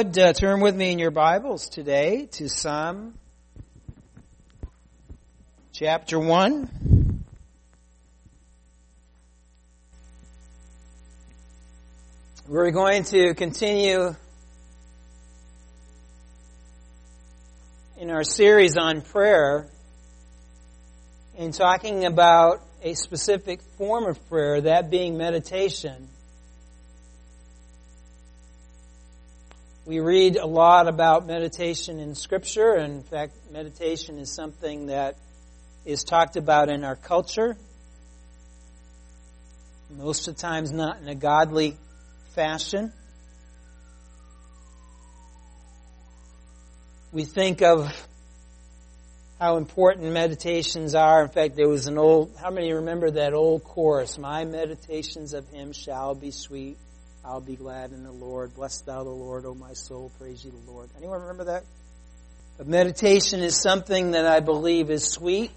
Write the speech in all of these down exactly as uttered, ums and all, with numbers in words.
would, uh, turn with me in your Bibles today to Psalm chapter one. We're going to continue in our series on prayer in talking about a specific form of prayer, that being meditation. We read a lot about meditation in Scripture. In fact, meditation is something that is talked about in our culture. Most of the times not in a godly fashion. We think of how important meditations are. In fact, there was an old, how many remember that old chorus? My meditations of Him shall be sweet. I'll be glad in the Lord. Bless thou the Lord, O my soul. Praise ye the Lord. Anyone remember that? But meditation is something that I believe is sweet,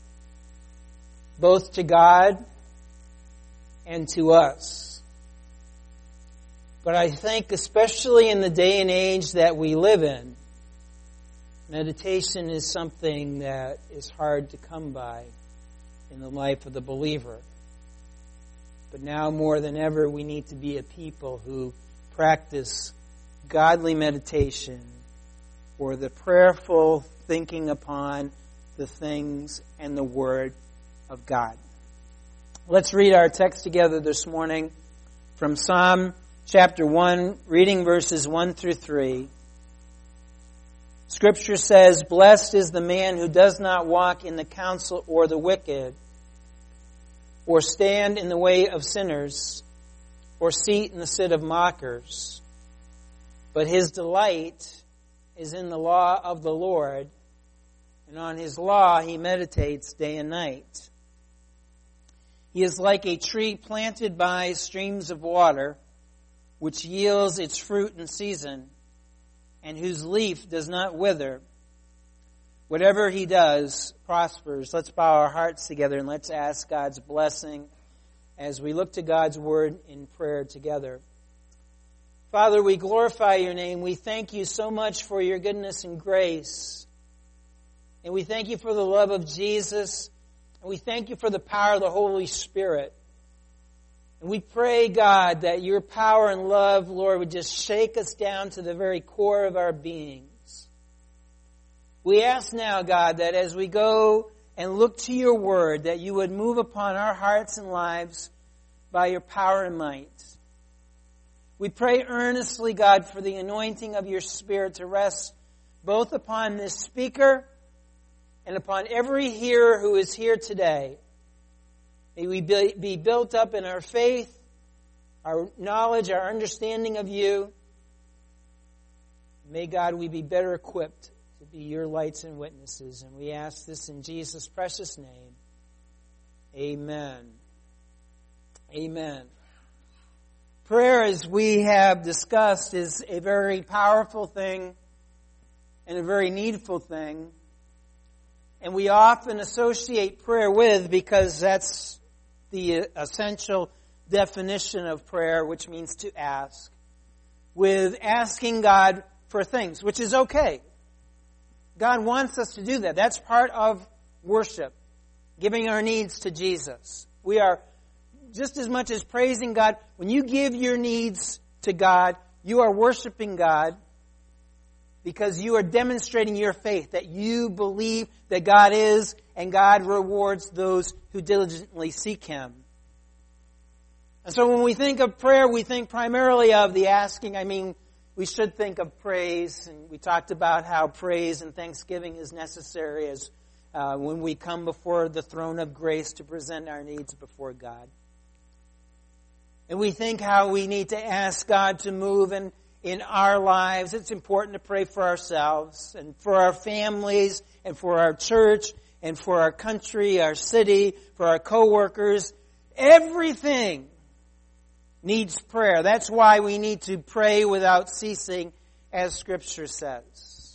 both to God and to us. But I think especially in the day and age that we live in, meditation is something that is hard to come by in the life of the believer. But now more than ever, we need to be a people who practice godly meditation or the prayerful thinking upon the things and the Word of God. Let's read our text together this morning from Psalm chapter one, reading verses one through three. Scripture says, "Blessed is the man who does not walk in the counsel or the wicked, or stand in the way of sinners, or seat in the seat of mockers. But his delight is in the law of the Lord, and on His law he meditates day and night. He is like a tree planted by streams of water, which yields its fruit in season, and whose leaf does not wither. Whatever he does prospers." Let's bow our hearts together and let's ask God's blessing as we look to God's Word in prayer together. Father, we glorify Your name. We thank You so much for Your goodness and grace. And we thank You for the love of Jesus. And we thank You for the power of the Holy Spirit. And we pray, God, that Your power and love, Lord, would just shake us down to the very core of our being. We ask now, God, that as we go and look to Your Word, that You would move upon our hearts and lives by Your power and might. We pray earnestly, God, for the anointing of Your Spirit to rest both upon this speaker and upon every hearer who is here today. May we be built up in our faith, our knowledge, our understanding of You. May, God, we be better equipped to be Your lights and witnesses. And we ask this in Jesus' precious name. Amen. Amen. Prayer, as we have discussed, is a very powerful thing and a very needful thing. And we often associate prayer with, because that's the essential definition of prayer, which means to ask, with asking God for things, which is okay. God wants us to do that. That's part of worship, giving our needs to Jesus. We are just as much as praising God. When you give your needs to God, you are worshiping God because you are demonstrating your faith, that you believe that God is, and God rewards those who diligently seek Him. And so when we think of prayer, we think primarily of the asking. I mean, we should think of praise, and we talked about how praise and thanksgiving is necessary as uh, when we come before the throne of grace to present our needs before God. And we think how we need to ask God to move in, in our lives. It's important to pray for ourselves and for our families and for our church and for our country, our city, for our co-workers. Everything needs prayer. That's why we need to pray without ceasing, as Scripture says.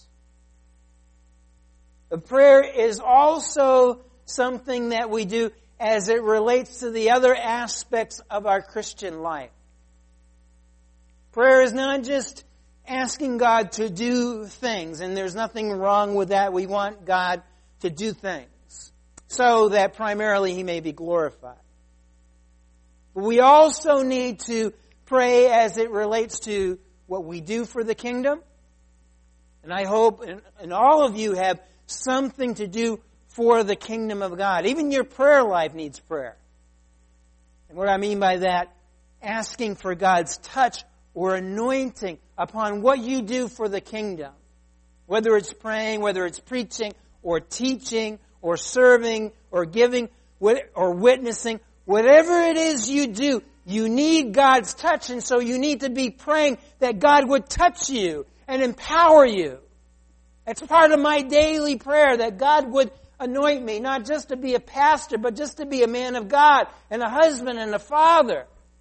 But prayer is also something that we do as it relates to the other aspects of our Christian life. Prayer is not just asking God to do things, and there's nothing wrong with that. We want God to do things so that primarily He may be glorified. But we also need to pray as it relates to what we do for the kingdom. And I hope, and, and all of you have something to do for the kingdom of God. Even your prayer life needs prayer. And what I mean by that, asking for God's touch or anointing upon what you do for the kingdom. Whether it's praying, whether it's preaching, or teaching, or serving, or giving, or witnessing. Whatever it is you do, you need God's touch, and so you need to be praying that God would touch you and empower you. It's part of my daily prayer that God would anoint me, not just to be a pastor, but just to be a man of God and a husband and a father.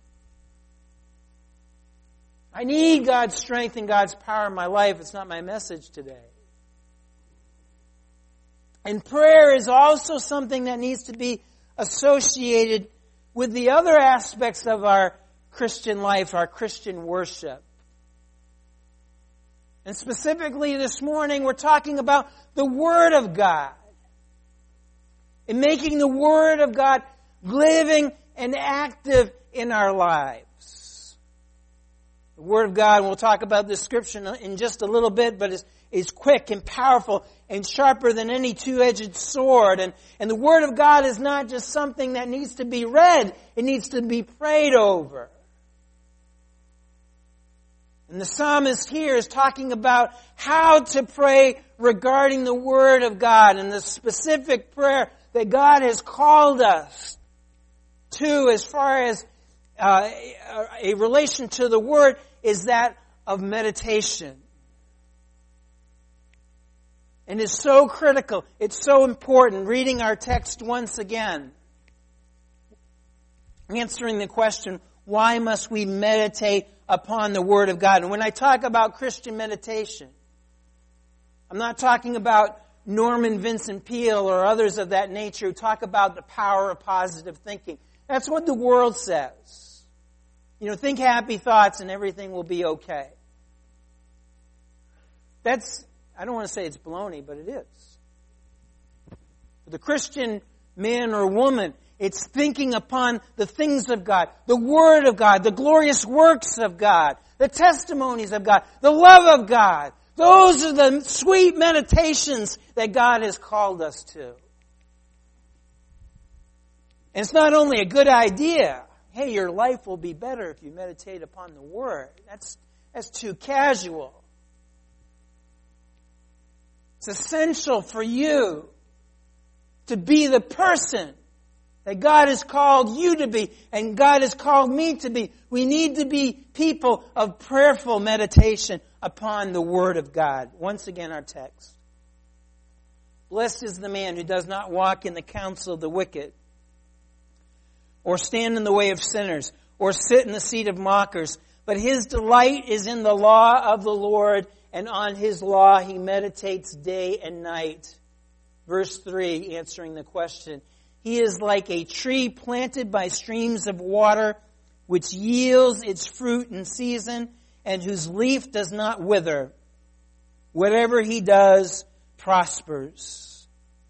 I need God's strength and God's power in my life. It's not my message today. And prayer is also something that needs to be associated with the other aspects of our Christian life, our Christian worship. And specifically this morning, we're talking about the Word of God. And making the Word of God living and active in our lives. The Word of God, and we'll talk about this scripture in just a little bit, but is, is quick and powerful and sharper than any two-edged sword. And, and the Word of God is not just something that needs to be read, it needs to be prayed over. And the psalmist here is talking about how to pray regarding the Word of God and the specific prayer that God has called us to as far as uh, a relation to the Word is that of meditation. And it's so critical. It's so important. Reading our text once again. Answering the question, why must we meditate upon the Word of God? And when I talk about Christian meditation, I'm not talking about Norman Vincent Peale or others of that nature who talk about the power of positive thinking. That's what the world says. You know, think happy thoughts and everything will be okay. That's, I don't want to say it's baloney, but it is. For the Christian man or woman, it's thinking upon the things of God, the Word of God, the glorious works of God, the testimonies of God, the love of God. Those are the sweet meditations that God has called us to. And it's not only a good idea. Hey, your life will be better if you meditate upon the Word. That's, that's too casual. It's essential for you to be the person that God has called you to be and God has called me to be. We need to be people of prayerful meditation upon the Word of God. Once again, our text. Blessed is the man who does not walk in the counsel of the wicked, or stand in the way of sinners, or sit in the seat of mockers. But his delight is in the law of the Lord, and on His law he meditates day and night. Verse three, answering the question. He is like a tree planted by streams of water, which yields its fruit in season, and whose leaf does not wither. Whatever he does prospers.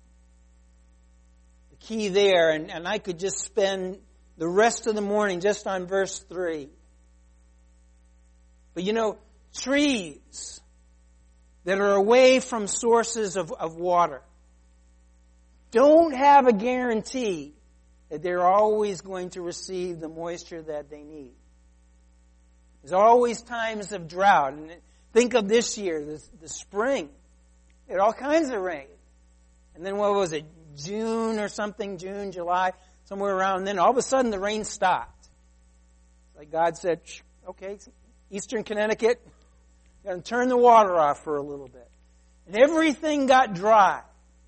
The key there, and, and I could just spend the rest of the morning just on verse three. But you know, trees that are away from sources of, of water don't have a guarantee that they're always going to receive the moisture that they need. There's always times of drought. And think of this year, the, the spring. It had all kinds of rain. And then what was it, June or something, June, July, somewhere around then, all of a sudden the rain stopped. Like God said, okay, Eastern Connecticut, I'm going to turn the water off for a little bit. And everything got dry.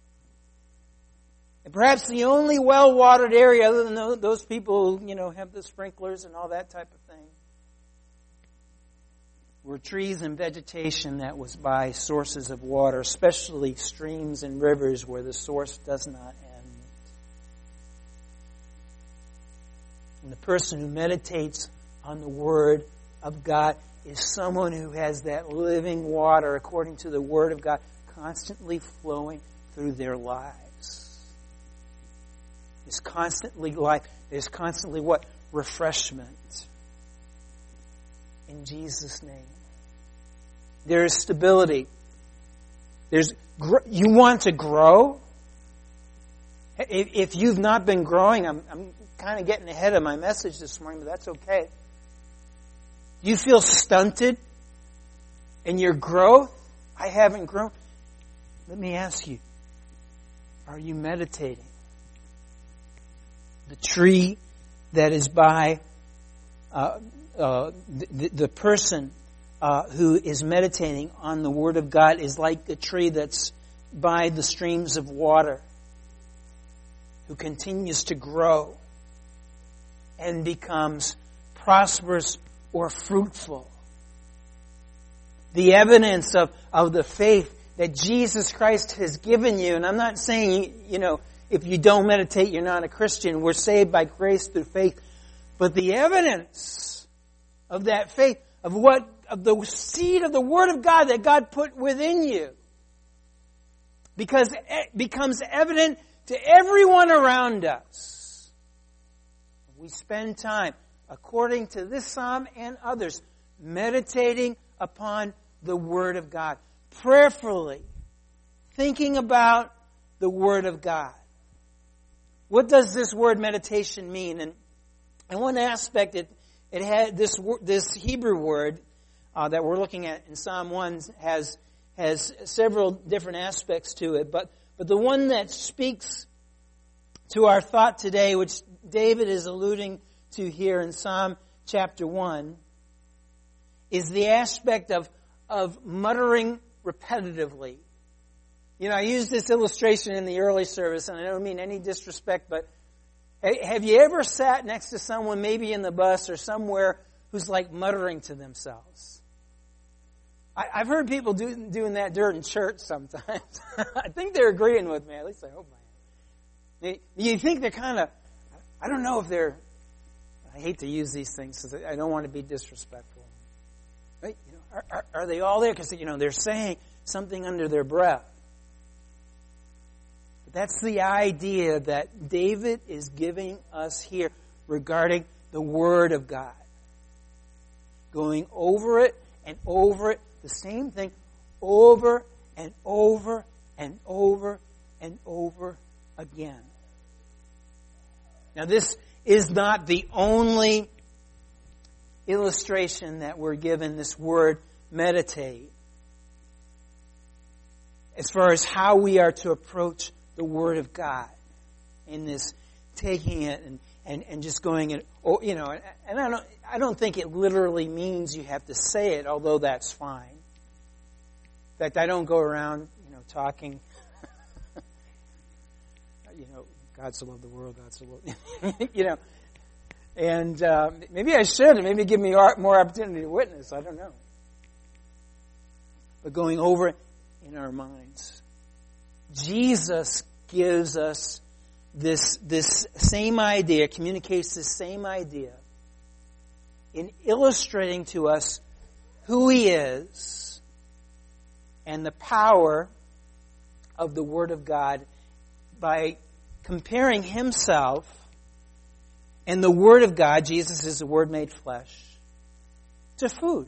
And perhaps the only well-watered area, other than those people who, you know, have the sprinklers and all that type of thing, were trees and vegetation that was by sources of water, especially streams and rivers where the source does not end. And the person who meditates on the Word of God is someone who has that living water, according to the Word of God, constantly flowing through their lives. There's constantly life. There's constantly what? Refreshment. In Jesus' name. There is stability. There's you want to grow. If you've not been growing, I'm, I'm kind of getting ahead of my message this morning, but that's okay. You feel stunted in your growth? I haven't grown. Let me ask you, are you meditating? The tree that is by uh, uh, the, the person uh, who is meditating on the Word of God is like a tree that's by the streams of water, who continues to grow and becomes prosperous or fruitful. The evidence of, of the faith that Jesus Christ has given you, and I'm not saying, you know, if you don't meditate, you're not a Christian. We're saved by grace through faith. But the evidence of that faith, of what, of the seed of the Word of God that God put within you, because it becomes evident to everyone around us. We spend time, according to this psalm and others, meditating upon the Word of God, prayerfully thinking about the Word of God. What does this word meditation mean? And, and one aspect, it, it had this this Hebrew word uh, that we're looking at in Psalm one has has several different aspects to it, but but the one that speaks to our thought today, which David is alluding to here in Psalm chapter one, is the aspect of of muttering repetitively. You know, I used this illustration in the early service, and I don't mean any disrespect, but have you ever sat next to someone, maybe in the bus or somewhere, who's like muttering to themselves? I, I've heard people do, doing that during church sometimes. I think they're agreeing with me. At least I hope I am. You think they're kind of, I don't know if they're, I hate to use these things because I don't want to be disrespectful. Right? You know, are, are, are they all there? Because, you know, they're saying something under their breath. But that's the idea that David is giving us here regarding the Word of God. Going over it and over it, the same thing, over and over and over and over again. Now, this is not the only illustration that we're given, this word meditate, as far as how we are to approach the Word of God in this taking it and, and, and just going and, oh, you know, and I don't, I don't think it literally means you have to say it, although that's fine. In fact, I don't go around, you know, talking, you know, God so loved the world, God so loved, you know, and uh, maybe I should, and maybe give me more opportunity to witness, I don't know. But going over it in our minds. Jesus gives us this, this same idea, communicates this same idea in illustrating to us who He is and the power of the Word of God by comparing Himself and the Word of God, Jesus is the Word made flesh, to food.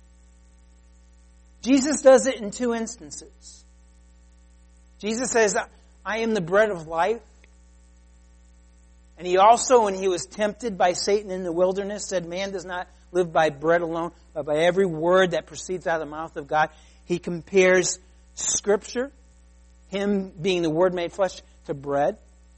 Jesus does it in two instances. Jesus says, I am the bread of life. And He also, when He was tempted by Satan in the wilderness, said, man does not live by bread alone, but by every word that proceeds out of the mouth of God. He compares Scripture, Him being the Word made flesh, to bread.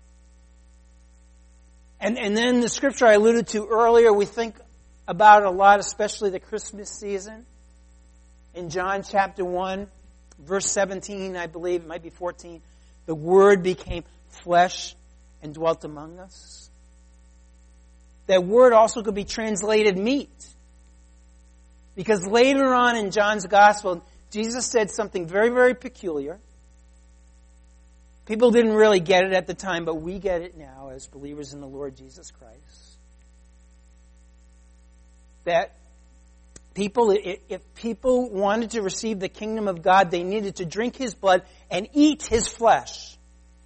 And, and then the Scripture I alluded to earlier, we think about a lot, especially the Christmas season. In John chapter one, verse seventeen, I believe, it might be fourteen, the Word became flesh and dwelt among us. That word also could be translated meat. Because later on in John's Gospel, Jesus said something very, very peculiar. People didn't really get it at the time, but we get it now as believers in the Lord Jesus Christ. That People, if people wanted to receive the kingdom of God, they needed to drink His blood and eat His flesh.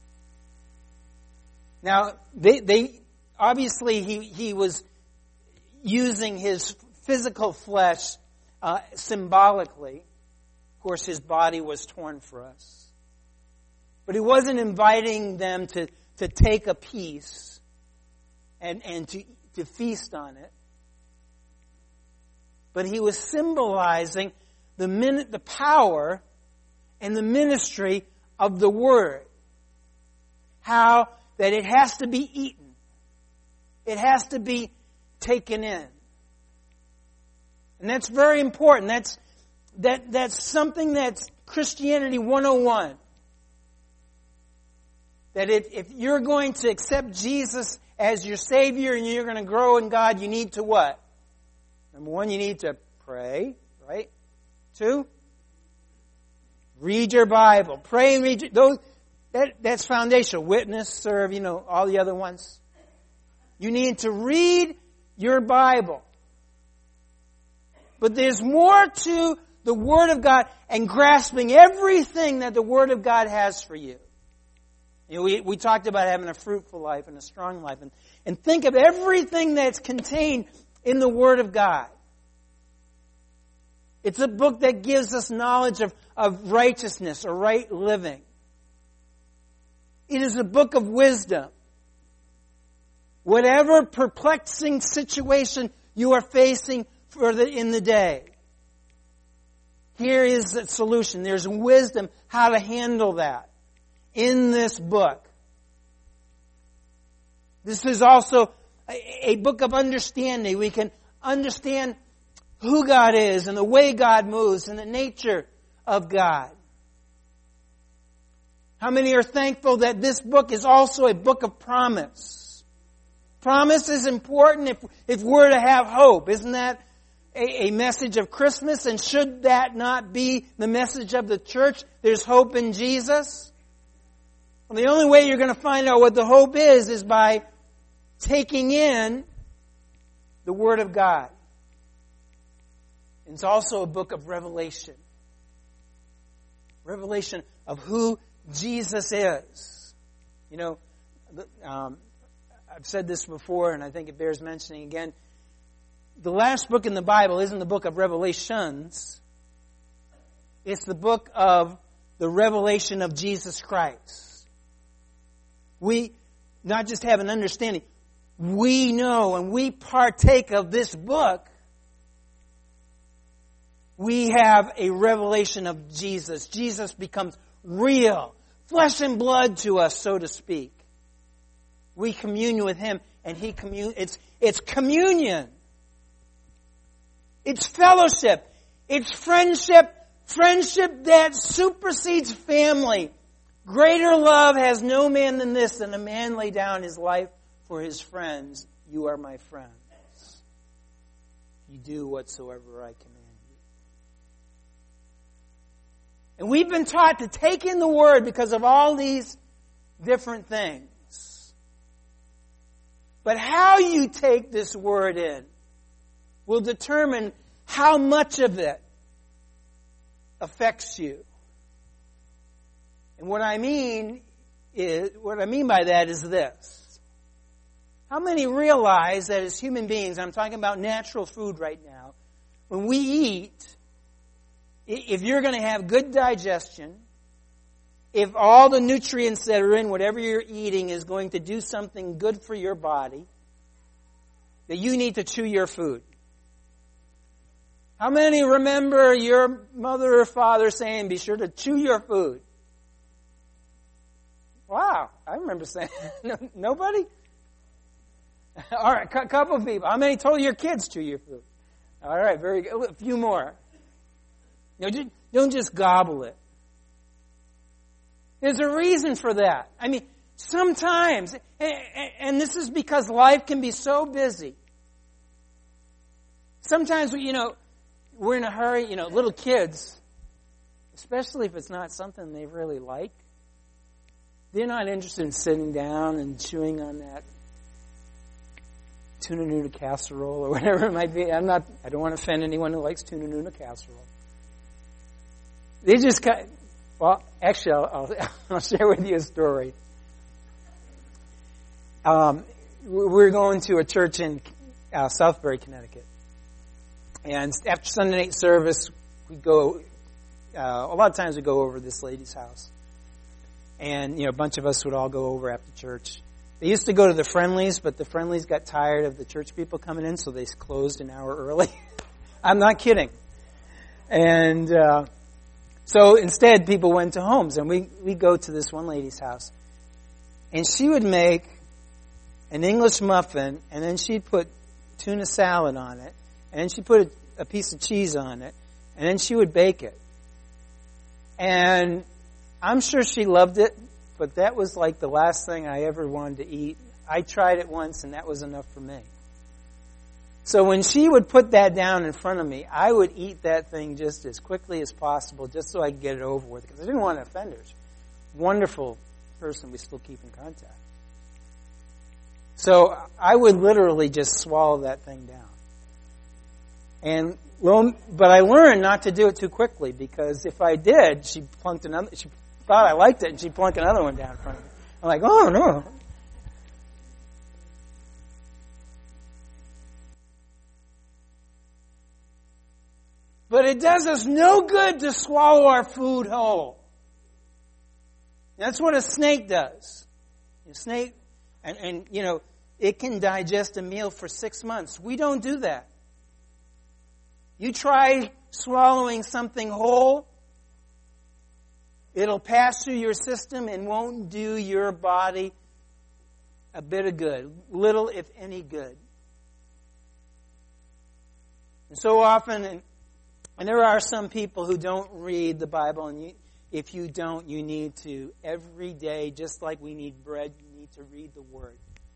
Now, they, they obviously he, he was using His physical flesh uh, symbolically. Of course, His body was torn for us. But He wasn't inviting them to, to take a piece and, and to, to feast on it. But He was symbolizing the min- the power and the ministry of the Word. How that it has to be eaten. It has to be taken in. And that's very important. That's that that's something that's Christianity one oh one. That if, if you're going to accept Jesus as your Savior and you're going to grow in God, you need to what? Number one, you need to pray, right? Two, read your Bible. Pray and read your, those, that, that's foundational. Witness, serve, you know, all the other ones. You need to read your Bible. But there's more to the Word of God and grasping everything that the Word of God has for you. You know, we, we talked about having a fruitful life and a strong life. And, and think of everything that's contained in the Word of God. It's a book that gives us knowledge of, of righteousness or right living. It is a book of wisdom. Whatever perplexing situation you are facing for the, in the day, here is the solution. There's wisdom how to handle that in this book. This is also a, a book of understanding. We can understand who God is and the way God moves and the nature of God. How many are thankful that this book is also a book of promise? Promise is important if, if we're to have hope. Isn't that a, a message of Christmas? And should that not be the message of the church? There's hope in Jesus. Well, the only way you're going to find out what the hope is is by taking in the Word of God. It's also a book of revelation. Revelation of who Jesus is. You know, um, I've said this before, and I think it bears mentioning again. The last book in the Bible isn't the book of Revelations. It's the book of the revelation of Jesus Christ. We not just have an understanding, we know and we partake of this book. We have a revelation of Jesus. Jesus becomes real, flesh and blood to us, so to speak. We commune with Him, and He commune. It's it's communion. It's fellowship. It's friendship. Friendship that supersedes family. Greater love has no man than this, than a man lay down his life for his friends. You are my friends. You do whatsoever I command. And we've been taught to take in the Word because of all these different things. But how you take this Word in will determine how much of it affects you. And what I mean is, what I mean by that is this. How many realize that as human beings, I'm talking about natural food right now, when we eat, if you're going to have good digestion, if all the nutrients that are in whatever you're eating is going to do something good for your body, that you need to chew your food. How many remember your mother or father saying, be sure to chew your food? Wow, I remember saying, no, nobody? All right, a couple of people. How many told your kids chew your food? All right, very good. A few more. You know, don't just gobble it. There's a reason for that. I mean, sometimes, and this is because life can be so busy. Sometimes, you know, we're in a hurry, you know, little kids, especially if it's not something they really like, they're not interested in sitting down and chewing on that tuna noodle casserole or whatever it might be. I'm not, I don't want to offend anyone who likes tuna noodle casserole. They just kind of, well, actually, I'll, I'll, I'll share with you a story. Um, we're going to a church in uh, Southbury, Connecticut. And after Sunday night service, we go, uh, a lot of times we go over to this lady's house. And, you know, a bunch of us would all go over after church. They used to go to the Friendlies, but the Friendlies got tired of the church people coming in, so they closed an hour early. I'm not kidding. And uh, so instead, people went to homes, and we we go to this one lady's house. And she would make an English muffin, and then she'd put tuna salad on it, and then she'd put a, a piece of cheese on it, and then she would bake it. And I'm sure she loved it, but that was like the last thing I ever wanted to eat. I tried it once, and that was enough for me. So when she would put that down in front of me, I would eat that thing just as quickly as possible, just so I could get it over with, because I didn't want to offend her. Wonderful person we still keep in contact. So I would literally just swallow that thing down. And lo, but I learned not to do it too quickly, because if I did, she plunked another. She thought I liked it, and she plunked another one down in front of me. I'm like, oh no. But it does us no good to swallow our food whole. That's what a snake does. A snake, and, and you know, it can digest a meal for six months. We don't do that. You try swallowing something whole, it'll pass through your system and won't do your body a bit of good. Little, if any, good. And so often, and, and there are some people who don't read the Bible, and you, if you don't, you need to. Every day, just like we need bread, you need to read the Word.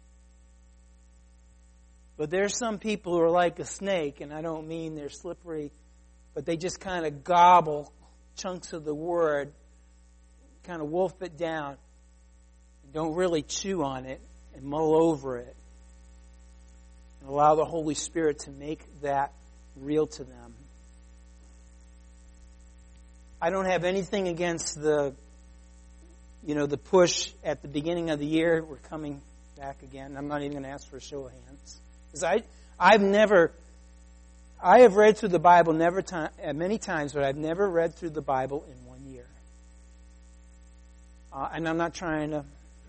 But there's some people who are like a snake, and I don't mean they're slippery, but they just kind of gobble chunks of the Word, kind of wolf it down, and don't really chew on it and mull over it, and allow the Holy Spirit to make that real to them. I don't have anything against the, you know, the push at the beginning of the year. We're coming back again. I'm not even going to ask for a show of hands. Because I, I've never, I have read through the Bible never time, many times, but I've never read through the Bible in one year. Uh, and I'm not trying to.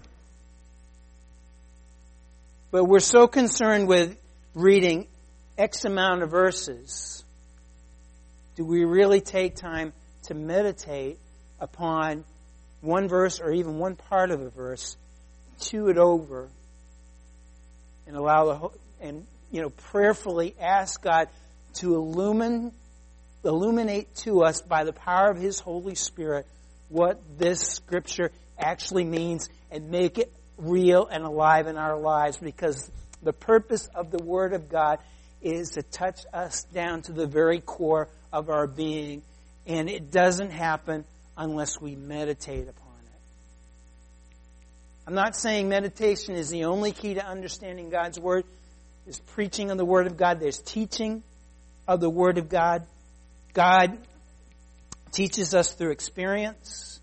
But we're so concerned with reading X amount of verses. Do we really take time to meditate upon one verse or even one part of a verse, chew it over, and allow the and you know prayerfully ask God to illumine, illuminate to us by the power of His Holy Spirit what this Scripture actually means, and make it real and alive in our lives, because the purpose of the Word of God is to touch us down to the very core of our being, and it doesn't happen unless we meditate upon it. I'm not saying meditation is the only key to understanding God's Word. There's preaching of the Word of God. There's teaching of the Word of God. God teaches us through experience.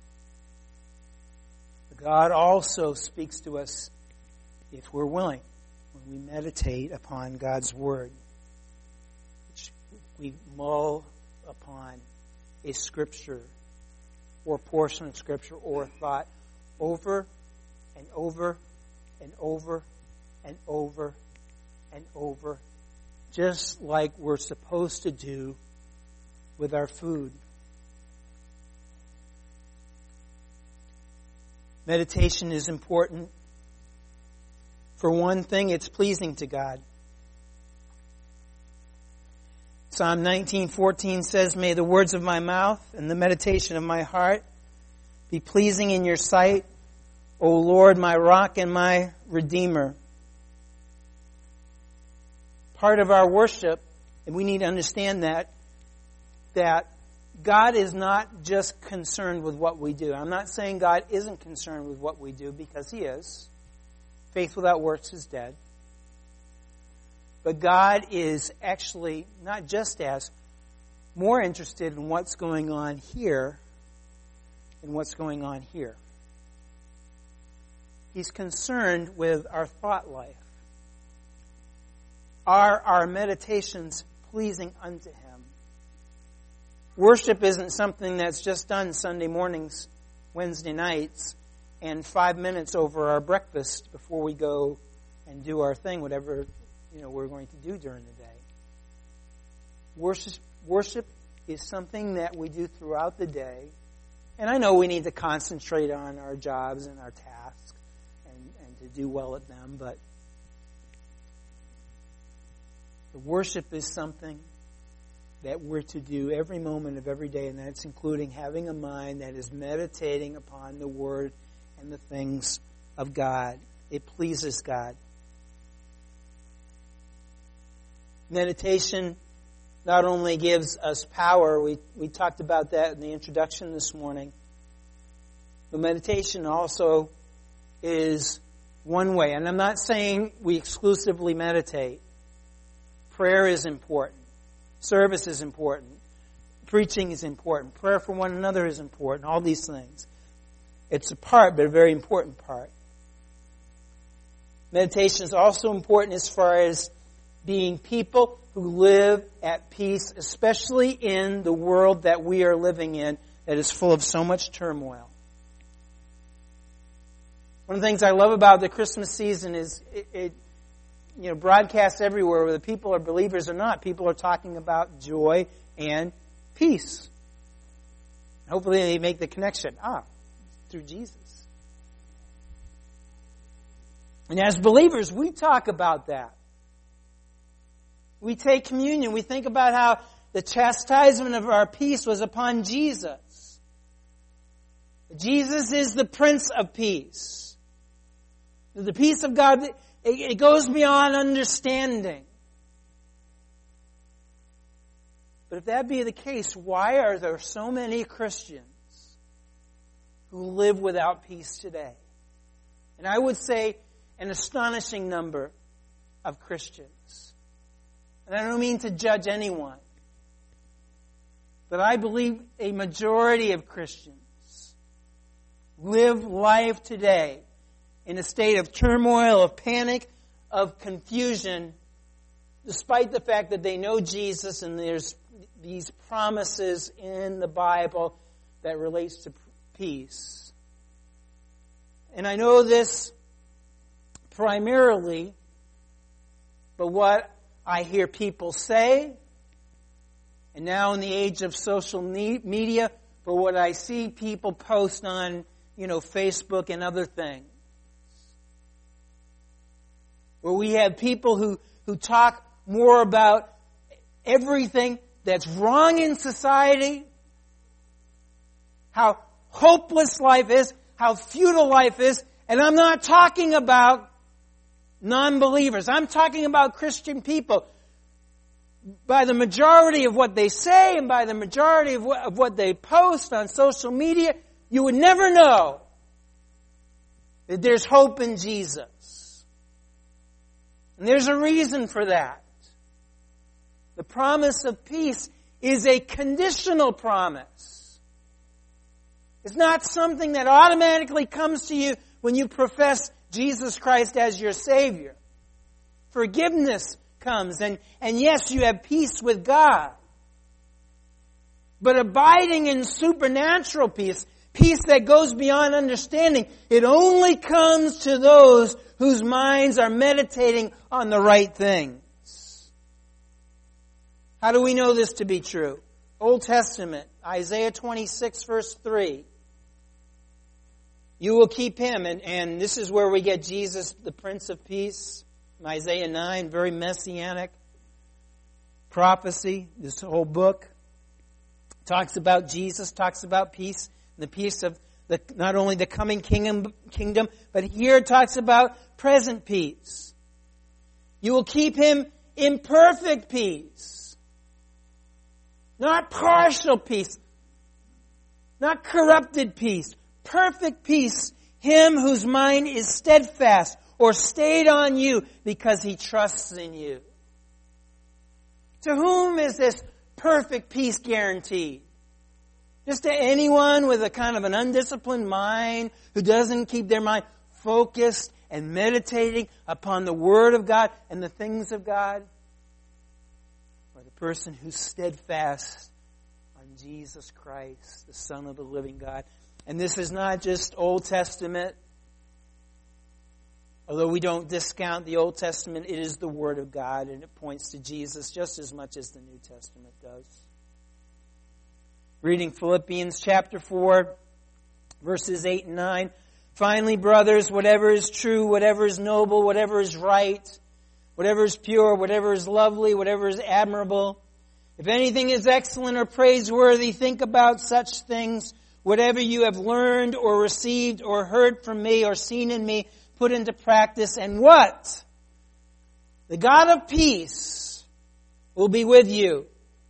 God also speaks to us if we're willing, when we meditate upon God's Word. We mull upon a Scripture or portion of Scripture or a thought over and over and over and over and over, just like we're supposed to do with our food. Meditation is important. For one thing, it's pleasing to God. Psalm nineteen fourteen says, "May the words of my mouth and the meditation of my heart be pleasing in your sight, O Lord, my rock and my redeemer." Part of our worship, and we need to understand that, that God is not just concerned with what we do. I'm not saying God isn't concerned with what we do, because He is. Faith without works is dead. But God is actually not just as more interested in what's going on here than what's going on here. He's concerned with our thought life. Are our meditations pleasing unto Him? Worship isn't something that's just done Sunday mornings, Wednesday nights, and five minutes over our breakfast before we go and do our thing, whatever you know we're going to do during the day. Worship, worship is something that we do throughout the day. And I know we need to concentrate on our jobs and our tasks and, and to do well at them, but the worship is something that we're to do every moment of every day, and that's including having a mind that is meditating upon the Word and the things of God. It pleases God. Meditation not only gives us power, we, we talked about that in the introduction this morning, but meditation also is one way. And I'm not saying we exclusively meditate. Prayer is important. Service is important. Preaching is important. Prayer for one another is important. All these things. It's a part, but a very important part. Meditation is also important as far as being people who live at peace, especially in the world that we are living in that is full of so much turmoil. One of the things I love about the Christmas season is it, it you know, broadcasts everywhere, whether people are believers or not. People are talking about joy and peace. Hopefully they make the connection. Ah, through Jesus. And as believers, we talk about that. We take communion. We think about how the chastisement of our peace was upon Jesus. Jesus is the Prince of Peace. The peace of God, it goes beyond understanding. But if that be the case, why are there so many Christians who live without peace today? And I would say an astonishing number of Christians. And I don't mean to judge anyone, but I believe a majority of Christians live life today in a state of turmoil, of panic, of confusion, despite the fact that they know Jesus and there's these promises in the Bible that relates to peace. And I know this primarily, but what I hear people say, and now in the age of social media, for what I see people post on, you know, Facebook and other things. Where we have people who, who talk more about everything that's wrong in society, how hopeless life is, how futile life is, and I'm not talking about non-believers. I'm talking about Christian people. By the majority of what they say and by the majority of what, of what they post on social media, you would never know that there's hope in Jesus. And there's a reason for that. The promise of peace is a conditional promise. It's not something that automatically comes to you when you profess Jesus Christ as your Savior. Forgiveness comes, and, and yes, you have peace with God. But abiding in supernatural peace, peace that goes beyond understanding, it only comes to those whose minds are meditating on the right things. How do we know this to be true? Old Testament, Isaiah twenty-six, verse three. You will keep him, and, and this is where we get Jesus, the Prince of Peace. Isaiah nine, very messianic prophecy. This whole book talks about Jesus, talks about peace, the peace of the, not only the coming kingdom, kingdom, but here it talks about present peace. You will keep him in perfect peace. Not partial peace. Not corrupted peace. Perfect peace. Him whose mind is steadfast or stayed on you because he trusts in you. To whom is this perfect peace guaranteed? Just to anyone with a kind of an undisciplined mind who doesn't keep their mind focused and meditating upon the Word of God and the things of God? Or the person who's steadfast on Jesus Christ, the Son of the living God? And this is not just Old Testament. Although we don't discount the Old Testament, it is the Word of God, and it points to Jesus just as much as the New Testament does. Reading Philippians chapter four, verses eight and nine. Finally, brothers, whatever is true, whatever is noble, whatever is right, whatever is pure, whatever is lovely, whatever is admirable, if anything is excellent or praiseworthy, think about such things. Whatever you have learned or received or heard from me or seen in me, put into practice, and what? The God of peace will be with you.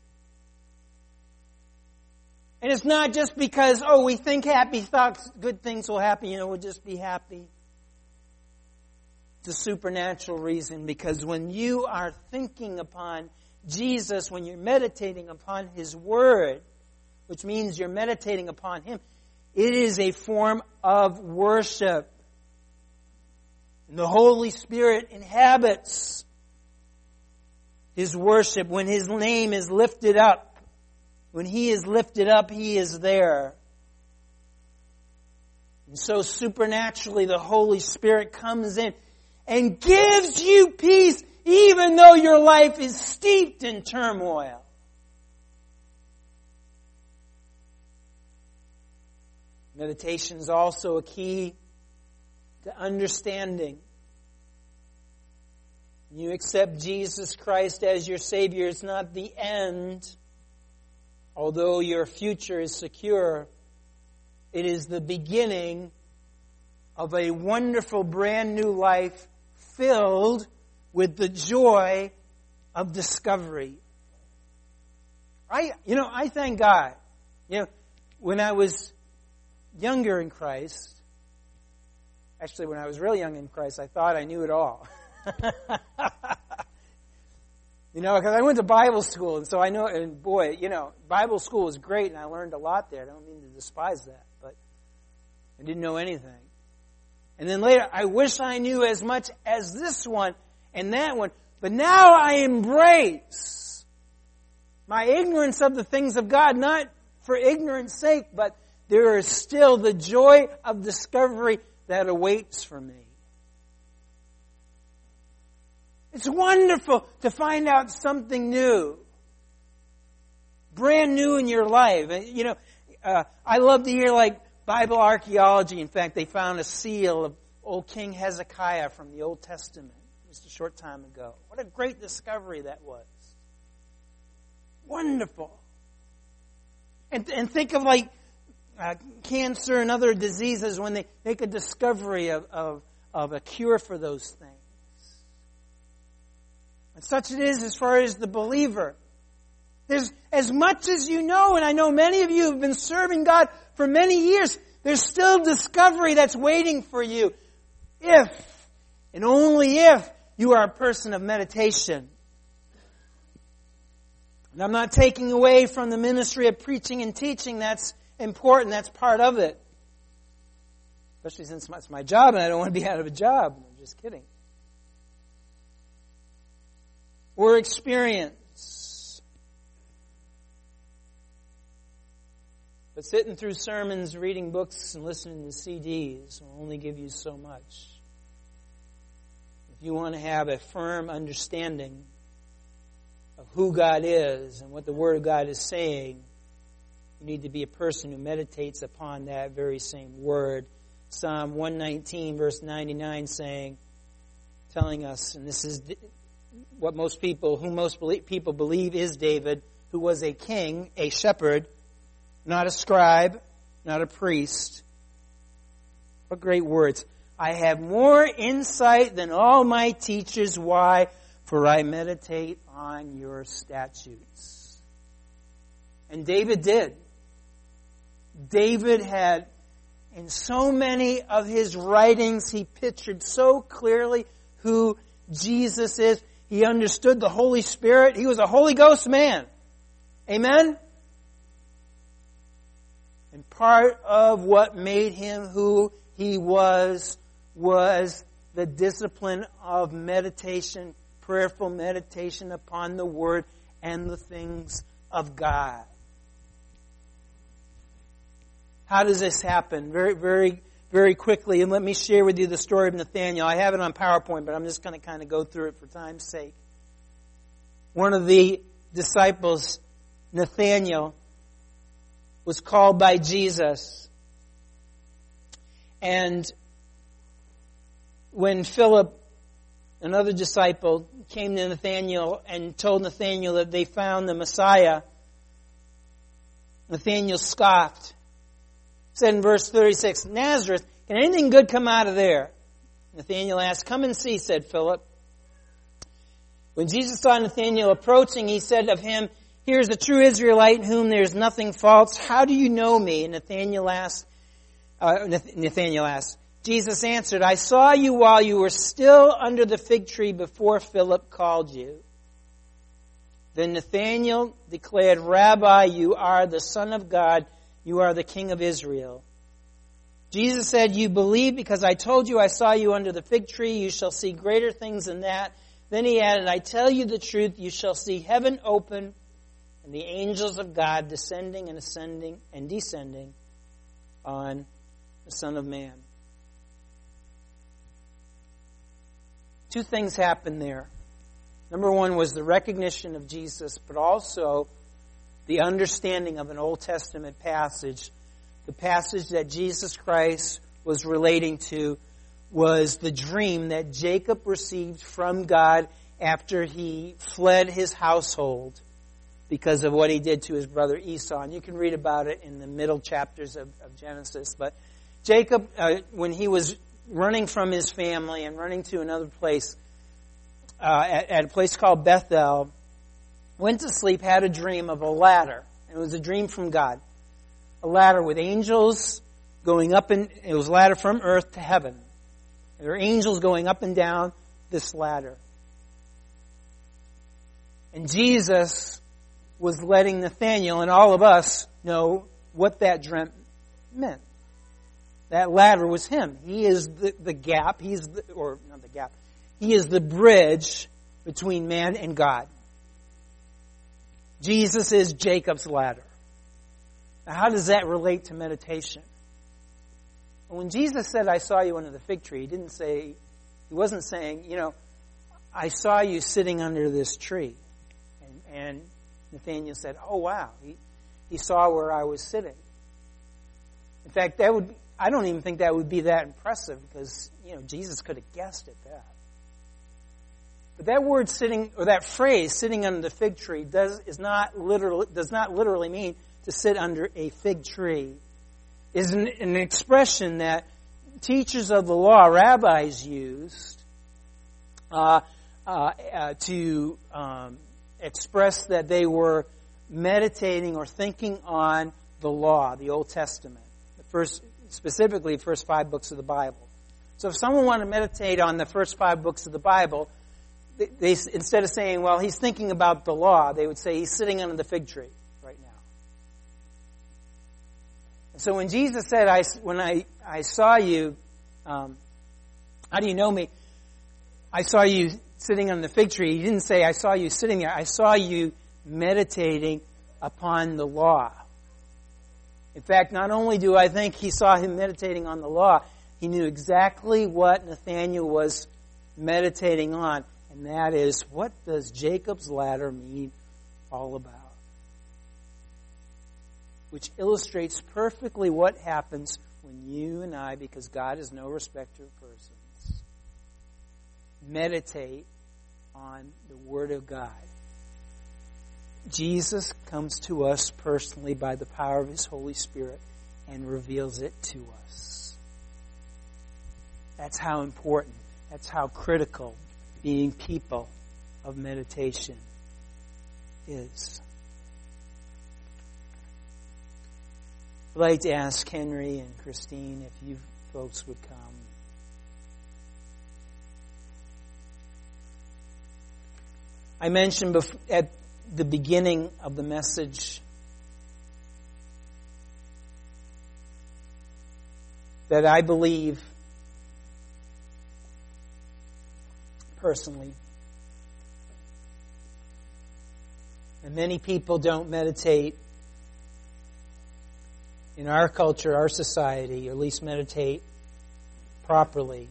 And it's not just because, oh, we think happy thoughts, good things will happen, you know, we'll just be happy. It's a supernatural reason, because when you are thinking upon Jesus, when you're meditating upon His Word, which means you're meditating upon Him, it is a form of worship. And the Holy Spirit inhabits His worship when His name is lifted up. When He is lifted up, He is there. And so supernaturally the Holy Spirit comes in and gives you peace even though your life is steeped in turmoil. Meditation is also a key to understanding. When you accept Jesus Christ as your Savior, it's not the end. Although your future is secure, it is the beginning of a wonderful brand new life filled with the joy of discovery. I, you know, I thank God. You know, when I was younger in Christ, actually when I was really young in Christ, I thought I knew it all. You know, because I went to Bible school, and so I know, and boy, you know, Bible school was great, and I learned a lot there. I don't mean to despise that, but I didn't know anything. And then later, I wish I knew as much as this one and that one, but now I embrace my ignorance of the things of God, not for ignorance sake, but there is still the joy of discovery that awaits for me. It's wonderful to find out something new. Brand new in your life. You know, uh, I love to hear like Bible archaeology. In fact, they found a seal of old King Hezekiah from the Old Testament just a short time ago. What a great discovery that was. Wonderful. And, and think of like uh, cancer and other diseases when they make a discovery of, of, of a cure for those things. And such it is as far as the believer. There's as much as you know, and I know many of you have been serving God for many years, there's still discovery that's waiting for you. If, and only if, you are a person of meditation. And I'm not taking away from the ministry of preaching and teaching. That's important. That's part of it. Especially since it's my job and I don't want to be out of a job. I'm just kidding. Or experience. But sitting through sermons, reading books, and listening to C Ds will only give you so much. If you want to have a firm understanding of who God is and what the Word of God is saying, you need to be a person who meditates upon that very same Word. Psalm one nineteen, verse ninety-nine, saying, telling us, and this is what most people, who most people believe is David, who was a king, a shepherd, not a scribe, not a priest. What great words. I have more insight than all my teachers. Why? For I meditate on your statutes. And David did. David had, in so many of his writings, he pictured so clearly who Jesus is. He understood the Holy Spirit. He was a Holy Ghost man. Amen? And part of what made him who he was was the discipline of meditation, prayerful meditation upon the Word and the things of God. How does this happen? Very, very, very quickly. And let me share with you the story of Nathaniel. I have it on PowerPoint, but I'm just going to kind of go through it for time's sake. One of the disciples, Nathaniel, was called by Jesus. And when Philip, another disciple, came to Nathaniel and told Nathaniel that they found the Messiah, Nathaniel scoffed. Said in verse thirty-six, Nazareth, can anything good come out of there? Nathanael asked, come and see, said Philip. When Jesus saw Nathanael approaching, he said of him, here is a true Israelite in whom there is nothing false. How do you know me? And Nathanael asked, uh, Nathanael asked, Jesus answered, I saw you while you were still under the fig tree before Philip called you. Then Nathanael declared, Rabbi, you are the Son of God. You are the King of Israel. Jesus said, you believe because I told you I saw you under the fig tree. You shall see greater things than that. Then he added, I tell you the truth. You shall see heaven open and the angels of God descending and ascending and descending on the Son of Man. Two things happened there. Number one was the recognition of Jesus, but also the understanding of an Old Testament passage. The passage that Jesus Christ was relating to was the dream that Jacob received from God after he fled his household because of what he did to his brother Esau. And you can read about it in the middle chapters of, of Genesis. But Jacob, uh, when he was running from his family and running to another place, uh, at, at a place called Bethel, went to sleep, had a dream of a ladder. And it was a dream from God. A ladder with angels going up and it was a ladder from earth to heaven. There were angels going up and down this ladder. And Jesus was letting Nathanael and all of us know what that dream meant. That ladder was him. He is the, the gap. He's the, or not the gap. He is the bridge between man and God. Jesus is Jacob's ladder. Now, how does that relate to meditation? When Jesus said, I saw you under the fig tree, he didn't say, he wasn't saying, you know, I saw you sitting under this tree. And, and Nathanael said, oh wow, he, he saw where I was sitting. In fact, that would, I don't even think that would be that impressive because, you know, Jesus could have guessed at that. But that word sitting, or that phrase, sitting under the fig tree, does is not literal, does not literally mean to sit under a fig tree. Is an, an expression that teachers of the law, rabbis, used uh, uh, uh, to um, express that they were meditating or thinking on the law, the Old Testament, the first, specifically the first five books of the Bible. So if someone wanted to meditate on the first five books of the Bible, they, they instead of saying, well, he's thinking about the law, they would say he's sitting under the fig tree right now. And so when Jesus said, I, when I, I saw you, um, how do you know me? I saw you sitting on the fig tree. He didn't say, I saw you sitting there. I saw you meditating upon the law. In fact, not only do I think he saw him meditating on the law, he knew exactly what Nathanael was meditating on, and that is, what does Jacob's ladder mean all about? Which illustrates perfectly what happens when you and I, because God is no respecter of persons, meditate on the Word of God. Jesus comes to us personally by the power of His Holy Spirit and reveals it to us. That's how important, that's how critical being people of meditation is. I'd like to ask Henry and Christine if you folks would come. I mentioned bef- at the beginning of the message that I believe personally, and many people don't meditate in our culture, our society, or at least meditate properly.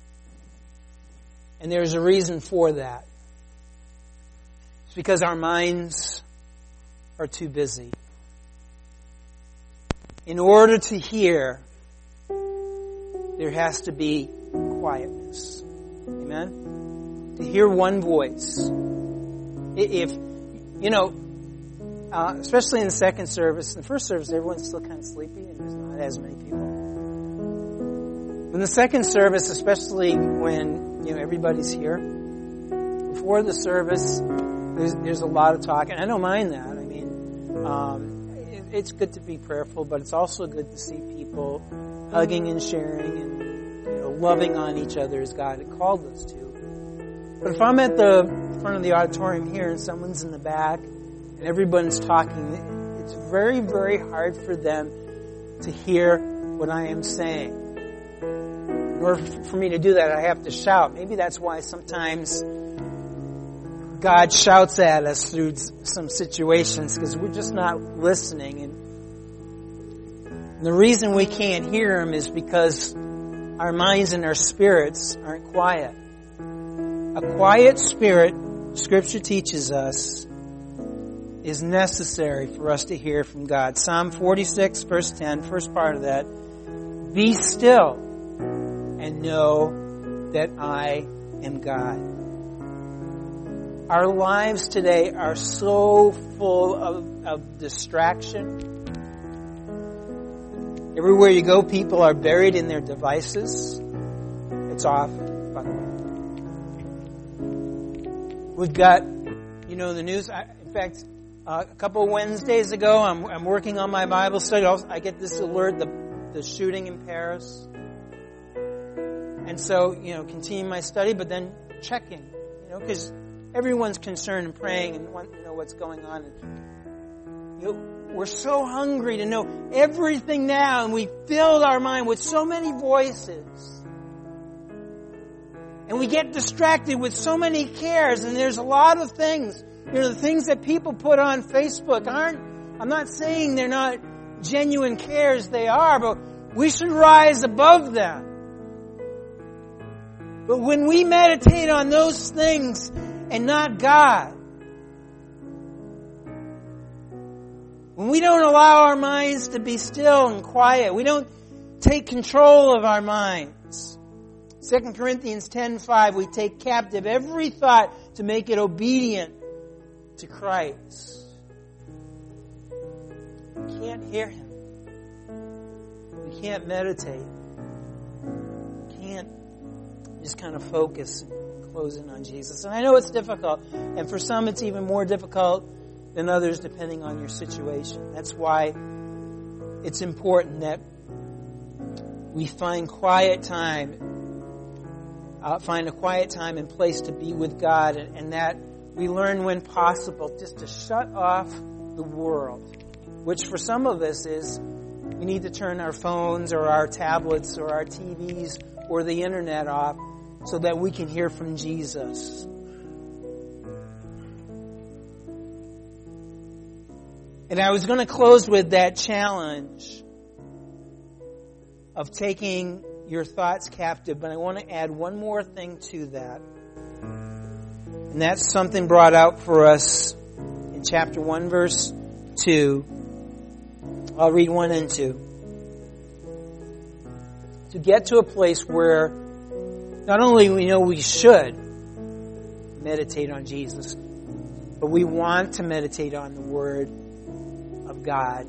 And there's a reason for that. It's because our minds are too busy. In order to hear, there has to be quietness. Amen? To hear one voice. If, you know, uh, especially in the second service, in the first service, everyone's still kind of sleepy and there's not as many people. In the second service, especially when, you know, everybody's here, before the service, there's, there's a lot of talk, and I don't mind that. I mean, um, it, it's good to be prayerful, but it's also good to see people hugging and sharing and, you know, loving on each other as God had called us to. But if I'm at the front of the auditorium here and someone's in the back and everyone's talking, it's very, very hard for them to hear what I am saying. In order for me to do that, I have to shout. Maybe that's why sometimes God shouts at us through some situations, because we're just not listening. And the reason we can't hear Him is because our minds and our spirits aren't quiet. A quiet spirit, Scripture teaches us, is necessary for us to hear from God. Psalm forty-six, verse ten, first part of that. Be still and know that I am God. Our lives today are so full of, of distraction. Everywhere you go, people are buried in their devices. It's off, by the way. We've got, you know, the news. I, in fact, uh, a couple of Wednesdays ago, I'm, I'm working on my Bible study. I get this alert, the, the shooting in Paris. And so, you know, continue my study, but then checking, you know, because everyone's concerned and praying and want to know what's going on. And, you know, we're so hungry to know everything now, and we filled our mind with so many voices. And we get distracted with so many cares, and there's a lot of things. You know, the things that people put on Facebook aren't, I'm not saying they're not genuine cares, they are, but we should rise above them. But when we meditate on those things and not God, when we don't allow our minds to be still and quiet, we don't take control of our minds. Second Corinthians ten five, we take captive every thought to make it obedient to Christ. We can't hear Him. We can't meditate. We can't just kind of focus and close in on Jesus. And I know it's difficult. And for some it's even more difficult than others depending on your situation. That's why it's important that we find quiet time, uh, find a quiet time and place to be with God, and, and that we learn when possible just to shut off the world, which for some of us is we need to turn our phones or our tablets or our T Vs or the internet off so that we can hear from Jesus. And I was going to close with that challenge of taking your thoughts captive, but I want to add one more thing to that. And that's something brought out for us in chapter one, verse two. I'll read one and two. To get to a place where not only we know we should meditate on Jesus, but we want to meditate on the Word of God.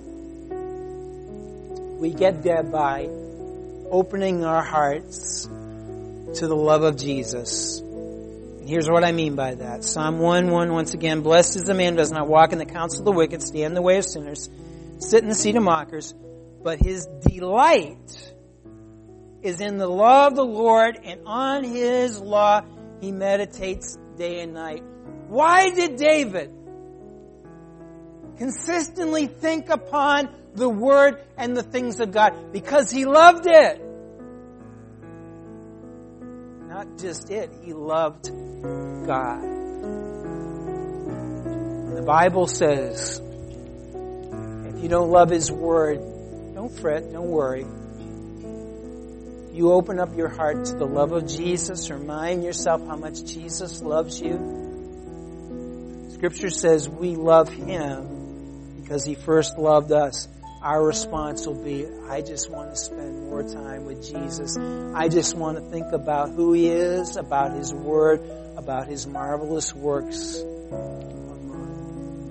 We get there by opening our hearts to the love of Jesus. And here's what I mean by that. Psalm one one, once again, blessed is the man who does not walk in the counsel of the wicked, stand in the way of sinners, sit in the seat of mockers, but his delight is in the law of the Lord, and on His law He meditates day and night. Why did David consistently think upon the Word and the things of God? Because he loved it. Not just it, he loved God. And the Bible says, if you don't love His Word, don't fret, don't worry. If you open up your heart to the love of Jesus, remind yourself how much Jesus loves you. Scripture says we love Him because He first loved us. Our response will be, I just want to spend more time with Jesus. I just want to think about who He is, about His Word, about His marvelous works among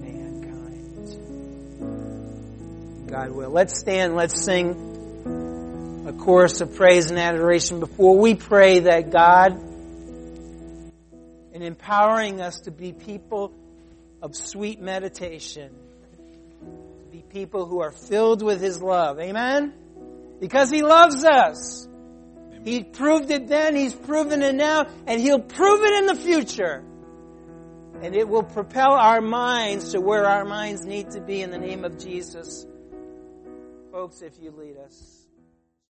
mankind. God will. Let's stand, let's sing a chorus of praise and adoration before we pray that God, in empowering us to be people of sweet meditation, to be people who are filled with His love. Amen? Because He loves us. Amen. He proved it then, He's proven it now, and He'll prove it in the future. And it will propel our minds to where our minds need to be in the name of Jesus. Folks, if you lead us.